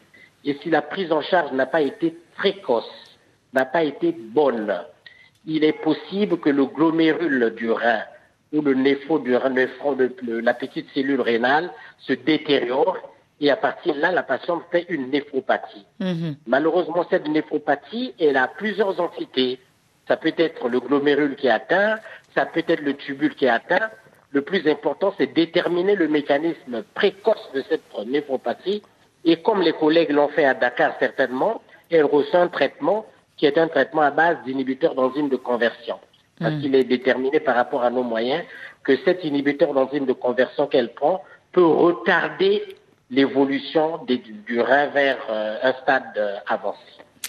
et si la prise en charge n'a pas été précoce, n'a pas été bonne, il est possible que le glomérule du rein ou le néphro du rein, le, le, la petite cellule rénale se détériore, et à partir de là, la patiente fait une néphropathie. Mmh. Malheureusement, cette néphropathie, elle a plusieurs entités. Ça peut être le glomérule qui est atteint, ça peut être le tubule qui est atteint. Le plus important, c'est déterminer le mécanisme précoce de cette néphropathie. Et comme les collègues l'ont fait à Dakar certainement, elle reçoit un traitement qui est un traitement à base d'inhibiteurs d'enzymes de conversion. Parce mmh. qu'il est déterminé par rapport à nos moyens que cet inhibiteur d'enzymes de conversion qu'elle prend peut retarder l'évolution des, du rein vers euh, un stade euh, avancé.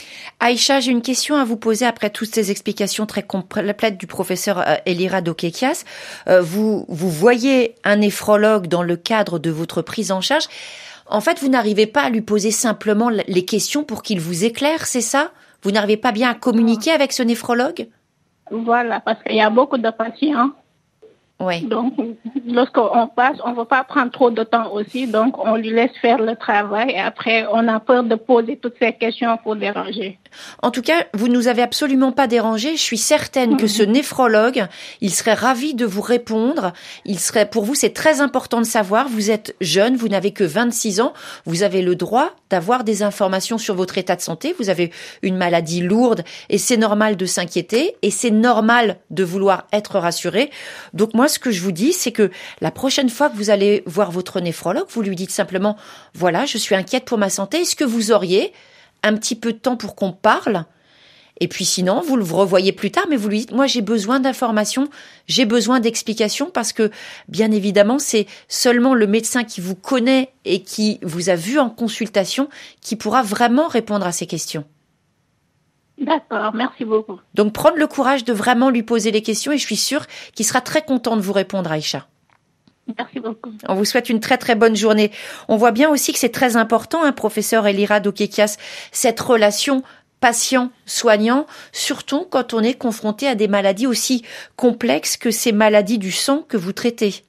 Aïcha, j'ai une question à vous poser après toutes ces explications très complètes du professeur euh, Elira Dokekias. Euh, vous, vous voyez un néphrologue dans le cadre de votre prise en charge. En fait, vous n'arrivez pas à lui poser simplement les questions pour qu'il vous éclaire, c'est ça? Vous n'arrivez pas bien à communiquer avec ce néphrologue? Voilà, parce qu'il y a beaucoup de patients. Oui. Donc, lorsqu'on passe, on ne veut pas prendre trop de temps aussi, donc on lui laisse faire le travail et après, on a peur de poser toutes ces questions pour déranger. En tout cas, vous nous avez absolument pas dérangé. Je suis certaine mmh. que ce néphrologue, il serait ravi de vous répondre. Il serait, pour vous, c'est très important de savoir. Vous êtes jeune, vous n'avez que vingt-six ans. Vous avez le droit d'avoir des informations sur votre état de santé. Vous avez une maladie lourde et c'est normal de s'inquiéter et c'est normal de vouloir être rassuré. Donc moi, ce que je vous dis, c'est que la prochaine fois que vous allez voir votre néphrologue, vous lui dites simplement, voilà, je suis inquiète pour ma santé. Est-ce que vous auriez un petit peu de temps pour qu'on parle? Et puis sinon, vous le revoyez plus tard, mais vous lui dites, moi j'ai besoin d'informations, j'ai besoin d'explications, parce que bien évidemment, c'est seulement le médecin qui vous connaît et qui vous a vu en consultation qui pourra vraiment répondre à ces questions. D'accord, merci beaucoup. Donc prendre le courage de vraiment lui poser les questions et je suis sûre qu'il sera très content de vous répondre, Aïcha. Merci beaucoup. On vous souhaite une très très bonne journée. On voit bien aussi que c'est très important, hein, professeur Elira Dokekias, cette relation patient-soignant, surtout quand on est confronté à des maladies aussi complexes que ces maladies du sang que vous traitez.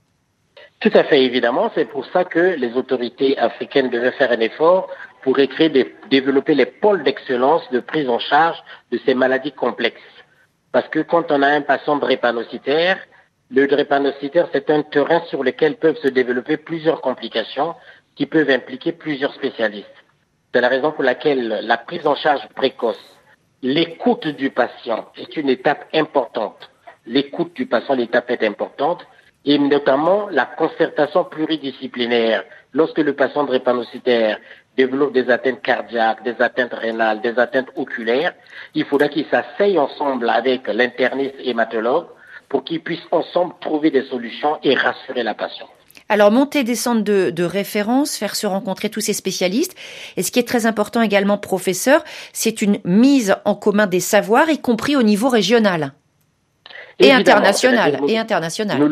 Tout à fait, évidemment. C'est pour ça que les autorités africaines devaient faire un effort pour créer des, développer les pôles d'excellence de prise en charge de ces maladies complexes. Parce que quand on a un patient drépanocytaire, le drépanocytaire, c'est un terrain sur lequel peuvent se développer plusieurs complications qui peuvent impliquer plusieurs spécialistes. C'est la raison pour laquelle la prise en charge précoce, l'écoute du patient est une étape importante. L'écoute du patient, l'étape est importante, et notamment la concertation pluridisciplinaire. Lorsque le patient drépanocytaire développe des atteintes cardiaques, des atteintes rénales, des atteintes oculaires, il faudra qu'ils s'asseyent ensemble avec l'interniste hématologue pour qu'ils puissent ensemble trouver des solutions et rassurer la patiente. Alors, monter des centres de, de référence, faire se rencontrer tous ces spécialistes. Et ce qui est très important également, professeur, c'est une mise en commun des savoirs, y compris au niveau régional et Évidemment, international. Nous, et international. Nous le,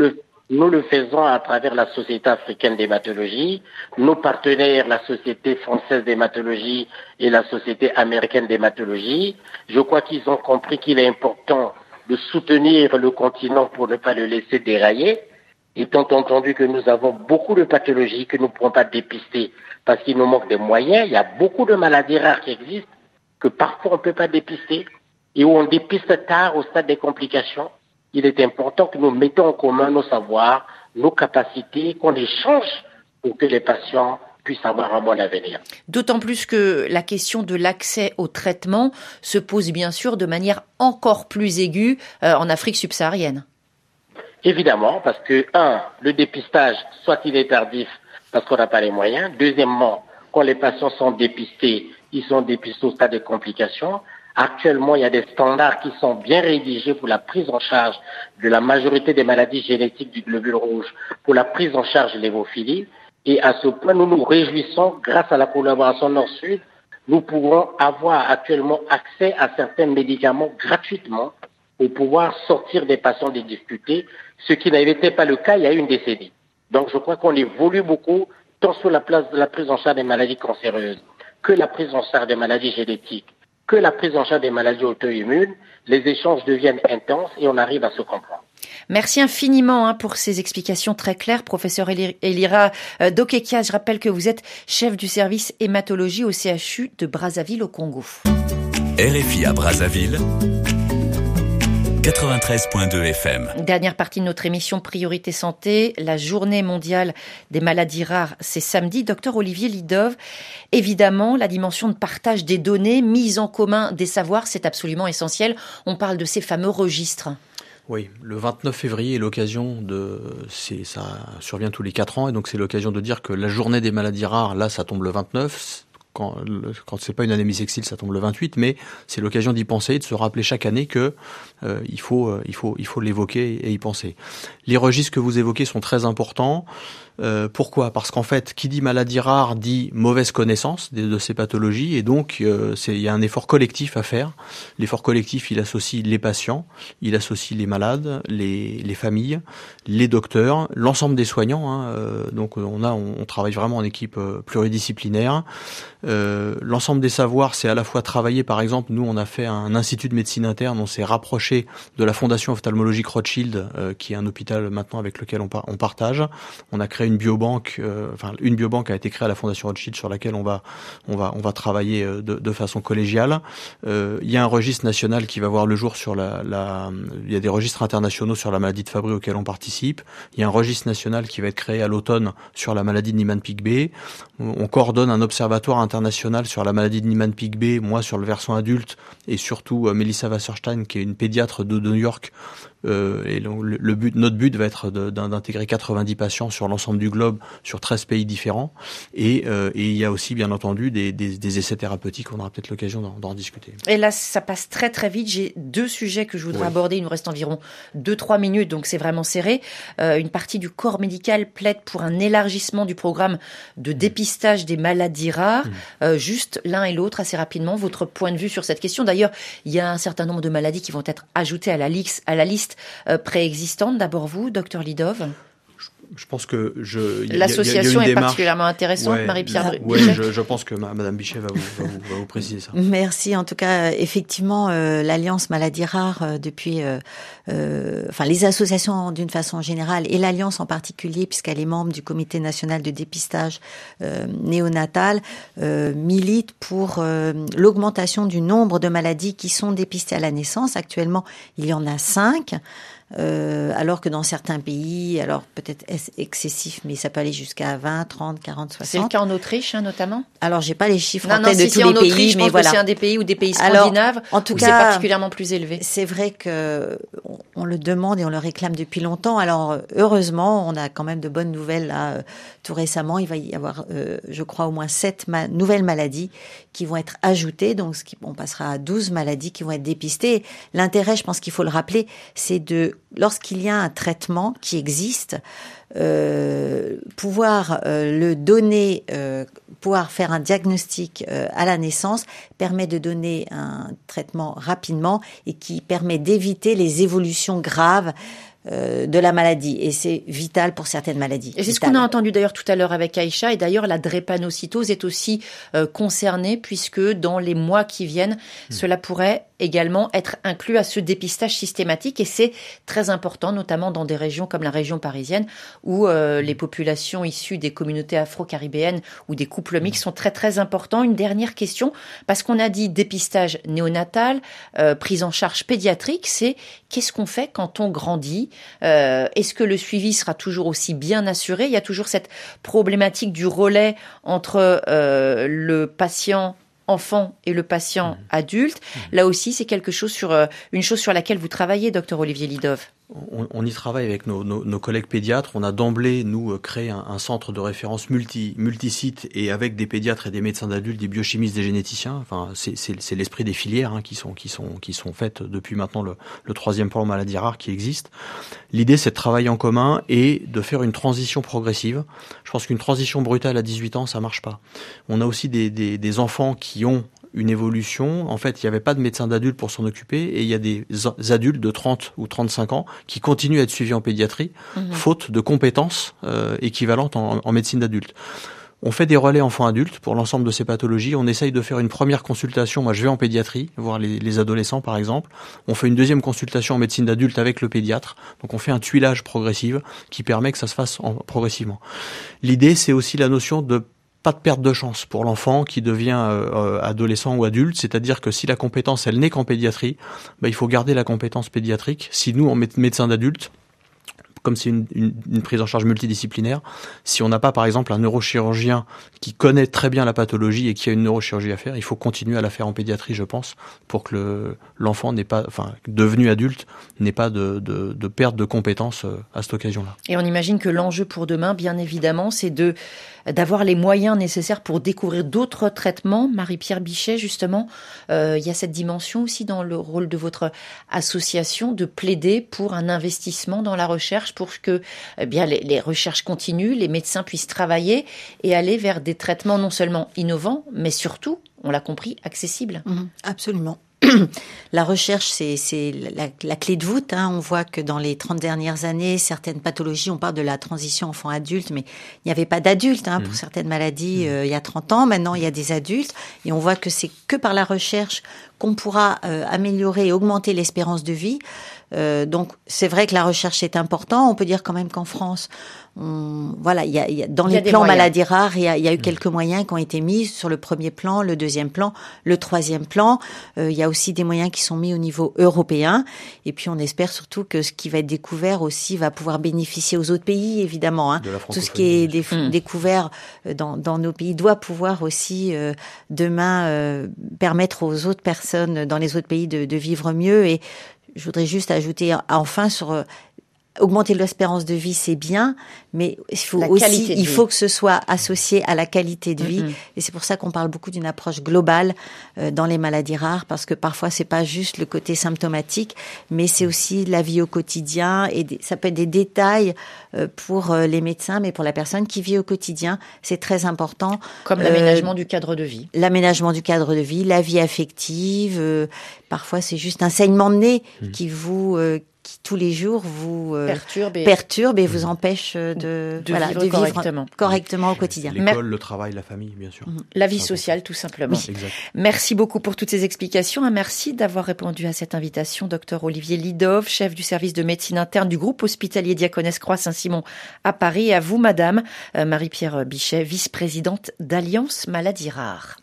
Nous le faisons à travers la Société africaine d'hématologie, nos partenaires, la Société française d'hématologie et la Société américaine d'hématologie. Je crois qu'ils ont compris qu'il est important de soutenir le continent pour ne pas le laisser dérailler, étant entendu que nous avons beaucoup de pathologies que nous ne pouvons pas dépister parce qu'il nous manque des moyens. Il y a beaucoup de maladies rares qui existent que parfois on ne peut pas dépister et où on dépiste tard au stade des complications. Il est important que nous mettons en commun nos savoirs, nos capacités, qu'on échange pour que les patients puissent avoir un bon avenir. D'autant plus que la question de l'accès au traitement se pose bien sûr de manière encore plus aiguë euh, en Afrique subsaharienne. Évidemment, parce que, un, le dépistage, soit il est tardif parce qu'on n'a pas les moyens. Deuxièmement, quand les patients sont dépistés, ils sont dépistés au stade des complications. Actuellement, il y a des standards qui sont bien rédigés pour la prise en charge de la majorité des maladies génétiques du globule rouge, pour la prise en charge de l'hémophilie. Et à ce point, nous nous réjouissons, grâce à la collaboration Nord-Sud, nous pourrons avoir actuellement accès à certains médicaments gratuitement pour pouvoir sortir des patients des difficultés, ce qui n'était pas le cas il y a une décennie. Donc je crois qu'on évolue beaucoup, tant sur la place de la prise en charge des maladies cancéreuses, que la prise en charge des maladies génétiques, que la prise en charge des maladies auto-immunes. Les échanges deviennent intenses et on arrive à se comprendre. Merci infiniment hein, pour ces explications très claires, professeur Elira euh, Dokekia. Je rappelle que vous êtes chef du service hématologie au C H U de Brazzaville au Congo. R F I à Brazzaville, quatre-vingt-treize virgule deux F M. Dernière partie de notre émission Priorité Santé, la journée mondiale des maladies rares, c'est samedi. Docteur Olivier Lidov, évidemment, la dimension de partage des données, mise en commun des savoirs, c'est absolument essentiel. On parle de ces fameux registres. Oui, le vingt-neuf février est l'occasion de, c'est, ça survient tous les quatre ans, et donc c'est l'occasion de dire que la journée des maladies rares, là, ça tombe le vingt-neuf. Quand, quand c'est pas une anémie sexile, ça tombe le vingt-huit, mais c'est l'occasion d'y penser, de se rappeler chaque année que euh, il faut, euh, il faut, il faut l'évoquer et y penser. Les registres que vous évoquez sont très importants. Euh, pourquoi ? Parce qu'en fait, qui dit maladie rare dit mauvaise connaissance de, de ces pathologies, et donc euh, c'est, il y a un effort collectif à faire. L'effort collectif, il associe les patients, il associe les malades, les, les familles, les docteurs, l'ensemble des soignants. Hein, euh, donc on a, on, on travaille vraiment en équipe euh, pluridisciplinaire. Euh, l'ensemble des savoirs, c'est à la fois travailler, par exemple, nous on a fait un institut de médecine interne, on s'est rapproché de la Fondation ophtalmologique Rothschild, euh, qui est un hôpital maintenant avec lequel on, par, on partage. On a créé une biobanque, euh, enfin une biobanque a été créée à la Fondation Rothschild sur laquelle on va, on va, on va travailler de, de façon collégiale. Euh, il y a un registre national qui va voir le jour sur la, la, il y a des registres internationaux sur la maladie de Fabry auxquels on participe. Il y a un registre national qui va être créé à l'automne sur la maladie de Niemann-Pick-B. On coordonne un observatoire international sur la maladie de Niemann-Pick-B, moi sur le versant adulte, et surtout euh, Melissa Wasserstein, qui est une pédiatre de, de New York. Euh, et le, le but, notre but va être de, d'intégrer quatre-vingt-dix patients sur l'ensemble du globe, sur treize pays différents. Et, euh, et il y a aussi, bien entendu, des, des, des essais thérapeutiques. On aura peut-être l'occasion d'en, d'en discuter. Et là, ça passe très très vite. J'ai deux sujets que je voudrais oui. aborder. Il nous reste environ deux trois minutes, donc c'est vraiment serré. Euh, une partie du corps médical plaide pour un élargissement du programme de dépistage des maladies rares. Mmh. Euh, juste l'un et l'autre, assez rapidement, votre point de vue sur cette question. D'ailleurs, il y a un certain nombre de maladies qui vont être ajoutées à la liste, à la liste euh, préexistante. D'abord vous, docteur Lidov. Je pense que je. L'association y a, y a est particulièrement intéressante, ouais, Marie-Pierre. Oui, je, je pense que Madame Bichet va vous, va, vous, va vous préciser ça. Merci. En tout cas, effectivement, euh, l'Alliance Maladies Rares, euh, depuis, euh, euh, enfin, les associations d'une façon générale et l'Alliance en particulier, puisqu'elle est membre du Comité national de dépistage euh, néonatal, euh, milite pour euh, l'augmentation du nombre de maladies qui sont dépistées à la naissance. Actuellement, il y en a cinq. Euh, alors que dans certains pays, alors peut-être excessif, mais ça peut aller jusqu'à vingt, trente, quarante, soixante. C'est le cas en Autriche, hein, notamment. Alors, j'ai pas les chiffres non, en non, tête si, de si, tous en les Autriche, pays, je mais pense voilà. que c'est un des pays ou des pays scandinaves alors, en tout où cas, c'est particulièrement plus élevé. C'est vrai que on, on le demande et on le réclame depuis longtemps. Alors, heureusement, on a quand même de bonnes nouvelles là. Tout récemment, il va y avoir, euh, je crois, au moins sept ma- nouvelles maladies qui vont être ajoutées. Donc, ce qui, on passera à douze maladies qui vont être dépistées. L'intérêt, je pense qu'il faut le rappeler, c'est de, lorsqu'il y a un traitement qui existe, euh, pouvoir euh, le donner, euh, pouvoir faire un diagnostic euh, à la naissance permet de donner un traitement rapidement et qui permet d'éviter les évolutions graves euh, de la maladie. Et c'est vital pour certaines maladies. Et c'est vital. ce qu'on a entendu d'ailleurs tout à l'heure avec Aïcha. Et d'ailleurs, la drépanocytose est aussi euh, concernée puisque dans les mois qui viennent, mmh. cela pourrait également être inclus à ce dépistage systématique. Et c'est très important, notamment dans des régions comme la région parisienne où euh, les populations issues des communautés afro-caribéennes ou des couples mixtes sont très très importants. Une dernière question, parce qu'on a dit dépistage néonatal, euh, prise en charge pédiatrique, c'est qu'est-ce qu'on fait quand on grandit ? euh, Est-ce que le suivi sera toujours aussi bien assuré ? Il y a toujours cette problématique du relais entre euh, le patient enfant et le patient mmh. adulte. Mmh. Là aussi, c'est quelque chose sur euh, une chose sur laquelle vous travaillez, docteur Olivier Lidov. On, on y travaille avec nos, nos, nos collègues pédiatres. On a d'emblée, nous, créé un, un centre de référence multi, multi-site et avec des pédiatres et des médecins d'adultes, des biochimistes, des généticiens. Enfin, c'est, c'est, c'est l'esprit des filières hein, qui sont, qui sont, qui sont faites depuis maintenant le, le troisième plan maladies rares qui existe. L'idée, c'est de travailler en commun et de faire une transition progressive. Je pense qu'une transition brutale à dix-huit ans, ça marche pas. On a aussi des, des, des enfants qui ont une évolution. En fait, il n'y avait pas de médecin d'adulte pour s'en occuper et il y a des adultes de trente ou trente-cinq ans qui continuent à être suivis en pédiatrie, mmh. faute de compétences euh, équivalentes en, en médecine d'adulte. On fait des relais enfants-adultes pour l'ensemble de ces pathologies. On essaye de faire une première consultation. Moi, je vais en pédiatrie, voir les, les adolescents, par exemple. On fait une deuxième consultation en médecine d'adulte avec le pédiatre. Donc, on fait un tuilage progressif qui permet que ça se fasse en, progressivement. L'idée, c'est aussi la notion de pas de perte de chance pour l'enfant qui devient euh, adolescent ou adulte, c'est-à-dire que si la compétence, elle n'est qu'en pédiatrie, bah, il faut garder la compétence pédiatrique. Si nous, en médecin d'adulte, comme c'est une, une, une prise en charge multidisciplinaire, si on n'a pas, par exemple, un neurochirurgien qui connaît très bien la pathologie et qui a une neurochirurgie à faire, il faut continuer à la faire en pédiatrie, je pense, pour que le, l'enfant n'est pas, enfin, devenu adulte, n'ait pas de, de, de perte de compétences à cette occasion-là. Et on imagine que l'enjeu pour demain, bien évidemment, c'est de d'avoir les moyens nécessaires pour découvrir d'autres traitements. Marie-Pierre Bichet, justement, euh, il y a cette dimension aussi dans le rôle de votre association de plaider pour un investissement dans la recherche pour que eh bien les, les recherches continuent, les médecins puissent travailler et aller vers des traitements non seulement innovants, mais surtout, on l'a compris, accessibles. Mmh, absolument. La recherche, c'est, c'est la, la clé de voûte. Hein. On voit que dans les trente dernières années, certaines pathologies, on parle de la transition enfant-adulte, mais il n'y avait pas d'adultes hein, mmh. pour certaines maladies mmh. euh, il y a trente ans. Maintenant, il y a des adultes et on voit que c'est que par la recherche qu'on pourra euh, améliorer et augmenter l'espérance de vie. Euh, donc, c'est vrai que la recherche est importante. On peut dire quand même qu'en France, on, voilà, il y a, il y a dans il y a les plans moyens. Maladies rares, il y a, il y a eu quelques moyens qui ont été mis sur le premier plan, le deuxième plan, le troisième plan. Euh, il y a aussi des moyens qui sont mis au niveau européen. Et puis, on espère surtout que ce qui va être découvert aussi va pouvoir bénéficier aux autres pays, évidemment. Hein. Tout ce qui est dé- mmh. découvert dans, dans nos pays doit pouvoir aussi euh, demain euh, permettre aux autres personnes dans les autres pays de, de vivre mieux. Et je voudrais juste ajouter enfin sur euh, augmenter l'espérance de vie, c'est bien, mais il faut la aussi, il faut que ce soit associé à la qualité de vie. Mm-hmm. Et c'est pour ça qu'on parle beaucoup d'une approche globale euh, dans les maladies rares, parce que parfois c'est pas juste le côté symptomatique, mais c'est aussi la vie au quotidien et des, ça peut être des détails euh, pour euh, les médecins, mais pour la personne qui vit au quotidien, c'est très important. Comme l'aménagement euh, du cadre de vie. L'aménagement du cadre de vie, la vie affective. Euh, parfois c'est juste un saignement de nez mm-hmm. qui vous euh, qui tous les jours vous euh, perturbe, et... perturbe et vous empêche de, de, voilà, vivre, de vivre correctement. correctement au quotidien. L'école, Mais... le travail, la famille, bien sûr. La vie sociale, tout simplement. Oui. Exact. Merci beaucoup pour toutes ces explications. Un merci d'avoir répondu à cette invitation, docteur Olivier Lidov, chef du service de médecine interne du groupe hospitalier Diaconesse Croix Saint-Simon à Paris. Et à vous, madame euh, Marie-Pierre Bichet, vice-présidente d'Alliance Maladies Rares.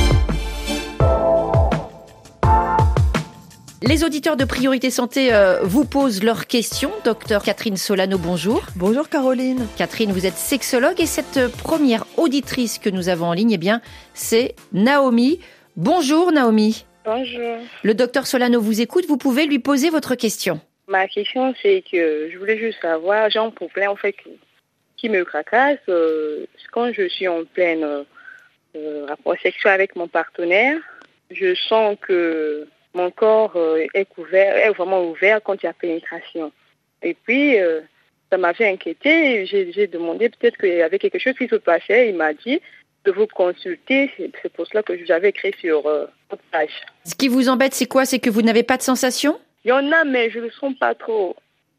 Les auditeurs de Priorité Santé euh, vous posent leurs questions. Docteur Catherine Solano, bonjour. Bonjour Caroline. Catherine, vous êtes sexologue et cette première auditrice que nous avons en ligne, eh bien, c'est Naomi. Bonjour Naomi. Bonjour. Le docteur Solano vous écoute, vous pouvez lui poser votre question. Ma question, c'est que je voulais juste savoir, j'ai un problème en fait qui me tracasse euh, quand je suis en plein euh, rapport sexuel avec mon partenaire. Je sens que mon corps euh, est couvert, est vraiment ouvert quand il y a pénétration. Et puis, euh, ça m'avait inquiété. J'ai, j'ai demandé peut-être qu'il y avait quelque chose qui se passait. Il m'a dit de vous consulter. C'est, c'est pour cela que j'avais écrit sur euh, votre page. Ce qui vous embête, c'est quoi? C'est que vous n'avez pas de sensation? Il y en a, mais je ne le sens pas trop.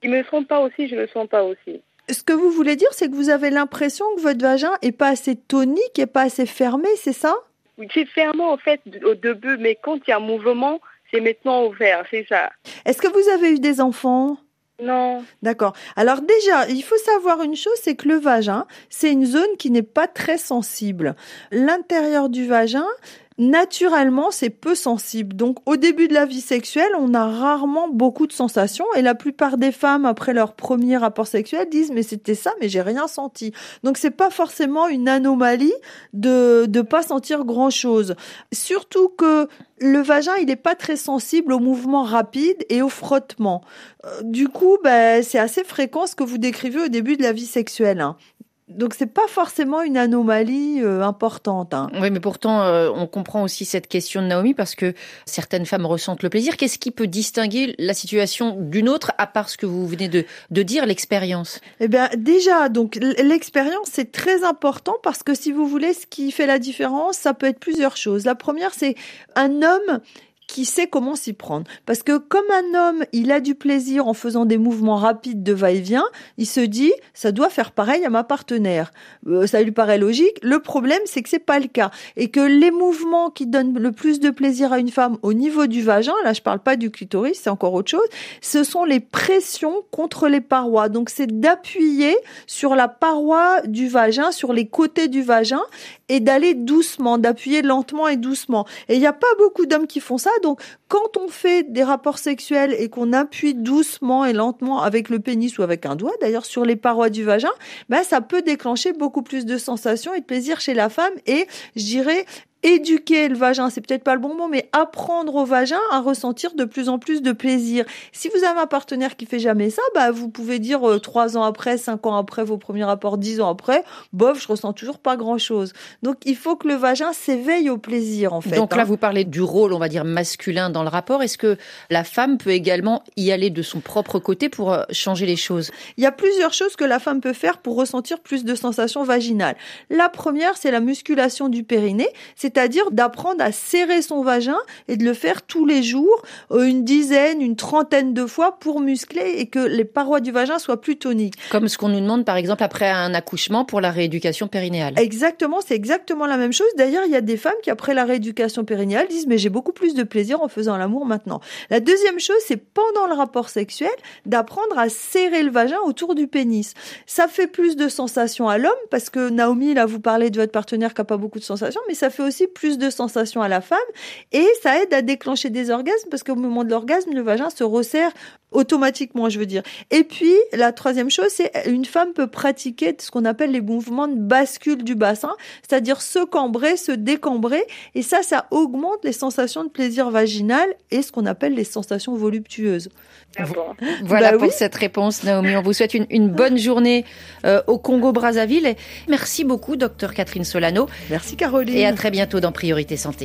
Il me sent pas aussi, je le sens pas aussi. Ce que vous voulez dire, c'est que vous avez l'impression que votre vagin est pas assez tonique, est pas assez fermé, c'est ça? Oui, c'est fermé en fait au début, mais quand il y a mouvement, c'est maintenant ouvert, c'est ça. Est-ce que vous avez eu des enfants? Non. D'accord. Alors déjà, il faut savoir une chose, c'est que le vagin, c'est une zone qui n'est pas très sensible. L'intérieur du vagin, naturellement, c'est peu sensible. Donc, au début de la vie sexuelle, on a rarement beaucoup de sensations et la plupart des femmes, après leur premier rapport sexuel, disent « mais c'était ça, mais j'ai rien senti ». Donc, c'est pas forcément une anomalie de de pas sentir grand-chose. Surtout que le vagin, il est pas très sensible aux mouvements rapides et au frottement. Euh, du coup, ben, c'est assez fréquent ce que vous décrivez au début de la vie sexuelle, hein. Donc c'est pas forcément une anomalie euh, importante. Hein. Oui, mais pourtant euh, on comprend aussi cette question de Naomi parce que certaines femmes ressentent le plaisir. Qu'est-ce qui peut distinguer la situation d'une autre à part ce que vous venez de de dire, l'expérience? Eh bien déjà, donc l'expérience c'est très important parce que si vous voulez, ce qui fait la différence, ça peut être plusieurs choses. La première, c'est un homme qui sait comment s'y prendre. Parce que comme un homme, il a du plaisir en faisant des mouvements rapides de va-et-vient, il se dit, ça doit faire pareil à ma partenaire. Euh, ça lui paraît logique. Le problème, c'est que c'est pas le cas. Et que les mouvements qui donnent le plus de plaisir à une femme au niveau du vagin, là, je parle pas du clitoris, c'est encore autre chose, ce sont les pressions contre les parois. Donc, c'est d'appuyer sur la paroi du vagin, sur les côtés du vagin, et d'aller doucement, d'appuyer lentement et doucement. Et il n'y a pas beaucoup d'hommes qui font ça. Donc, quand on fait des rapports sexuels et qu'on appuie doucement et lentement avec le pénis ou avec un doigt, d'ailleurs, sur les parois du vagin, ben, ça peut déclencher beaucoup plus de sensations et de plaisir chez la femme et, je dirais, éduquer le vagin, c'est peut-être pas le bon mot, mais apprendre au vagin à ressentir de plus en plus de plaisir. Si vous avez un partenaire qui fait jamais ça, bah vous pouvez dire euh, trois ans après, cinq ans après vos premiers rapports, dix ans après, bof, je ressens toujours pas grand-chose. Donc il faut que le vagin s'éveille au plaisir en fait. Donc là, hein. vous parlez du rôle, on va dire masculin dans le rapport. Est-ce que la femme peut également y aller de son propre côté pour changer les choses? Il y a plusieurs choses que la femme peut faire pour ressentir plus de sensations vaginales. La première, c'est la musculation du périnée, c'est C'est-à-dire d'apprendre à serrer son vagin et de le faire tous les jours, une dizaine, une trentaine de fois pour muscler et que les parois du vagin soient plus toniques. Comme ce qu'on nous demande par exemple après un accouchement pour la rééducation périnéale. Exactement, c'est exactement la même chose. D'ailleurs, il y a des femmes qui après la rééducation périnéale disent mais j'ai beaucoup plus de plaisir en faisant l'amour maintenant. La deuxième chose, c'est pendant le rapport sexuel d'apprendre à serrer le vagin autour du pénis. Ça fait plus de sensations à l'homme parce que Naomi, là, vous parlez de votre partenaire qui n'a pas beaucoup de sensations, mais ça fait aussi plus de sensations à la femme et ça aide à déclencher des orgasmes parce qu'au moment de l'orgasme, le vagin se resserre automatiquement, je veux dire. Et puis, la troisième chose, c'est une femme peut pratiquer ce qu'on appelle les mouvements de bascule du bassin, c'est-à-dire se cambrer, se décambrer et ça, ça augmente les sensations de plaisir vaginal et ce qu'on appelle les sensations voluptueuses. Ah bon. Voilà bah pour oui. cette réponse, Naomi. On vous souhaite une, une bonne journée euh, au Congo-Brazzaville. Et merci beaucoup, docteur Catherine Solano. Merci, Caroline. Et à très bientôt dans Priorité Santé.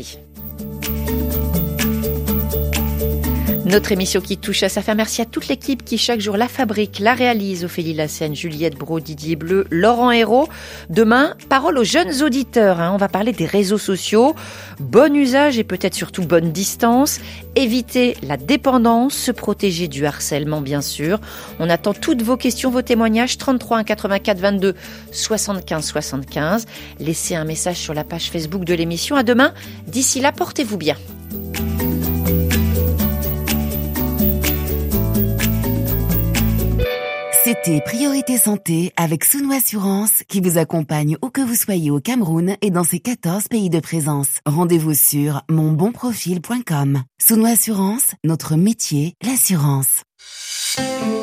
Notre émission qui touche à sa fin. Merci à toute l'équipe qui chaque jour la fabrique, la réalise. Ophélie Lassène, Juliette Brault, Didier Bleu, Laurent Hérault. Demain, parole aux jeunes auditeurs. Hein. On va parler des réseaux sociaux. Bon usage et peut-être surtout bonne distance. Éviter la dépendance, se protéger du harcèlement bien sûr. On attend toutes vos questions, vos témoignages. trente-trois un quatre-vingt-quatre vingt-deux soixante-quinze soixante-quinze. Laissez un message sur la page Facebook de l'émission. À demain. D'ici là, portez-vous bien. C'était Priorité Santé avec Souno Assurance qui vous accompagne où que vous soyez au Cameroun et dans ses quatorze pays de présence. Rendez-vous sur mon bon profil point com. Souno Assurance, notre métier, l'assurance.